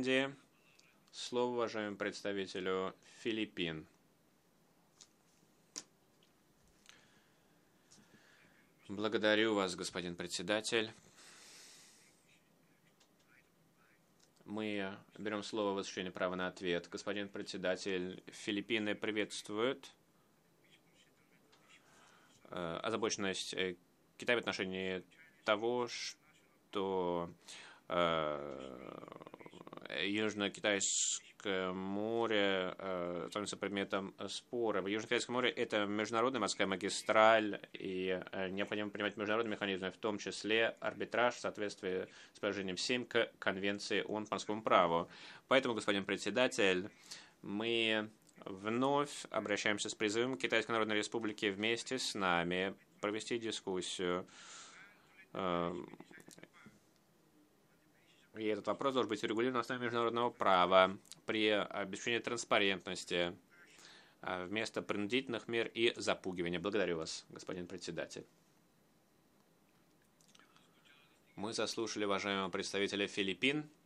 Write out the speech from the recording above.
Ирландии. Слово уважаемому представителю Филиппин. Благодарю вас, господин председатель. Мы берем слово в осуществлении права на ответ. Господин председатель, Филиппины приветствуют озабоченность Китая в отношении того, что Южно-Китайское море становится предметом спора. Южно-Китайское море – это международная морская магистраль, и необходимо принимать международные механизмы, в том числе арбитраж в соответствии с положением 7 к Конвенции ООН по морскому праву. Поэтому, господин председатель, мы вновь обращаемся с призывом к Китайской Народной Республике вместе с нами провести дискуссию. И этот вопрос должен быть урегулирован на основе международного права при обеспечении транспарентности вместо принудительных мер и запугивания. Благодарю вас, господин председатель. Мы заслушали уважаемого представителя Филиппин.